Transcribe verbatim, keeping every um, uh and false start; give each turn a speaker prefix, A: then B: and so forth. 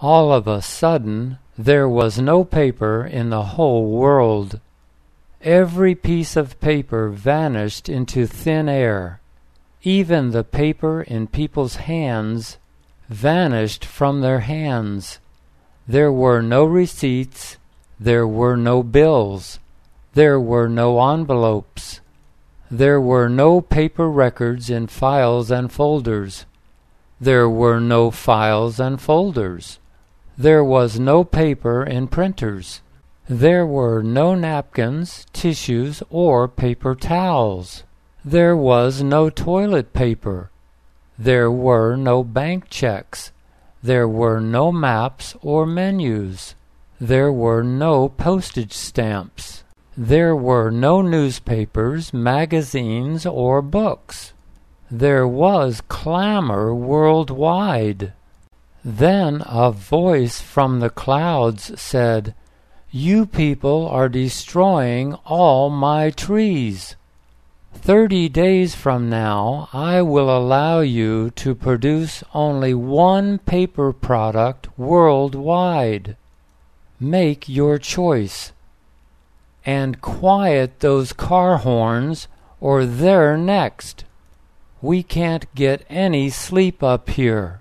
A: All of a sudden, there was no paper in the whole world. Every piece of paper vanished into thin air. Even the paper in people's hands vanished from their hands. There were no receipts. There were no bills. There were no envelopes. There were no paper records in files and folders. There were no files and folders. There was no paper in printers. There were no napkins, tissues, or paper towels. There was no toilet paper. There were no bank checks. There were no maps or menus. There were no postage stamps. There were no newspapers, magazines, or books. There was clamor worldwide. Then a voice from the clouds said, "You people are destroying all my trees. Thirty days from now, I will allow you to produce only one paper product worldwide. Make your choice. And quiet those car horns, or they're next. We can't get any sleep up here."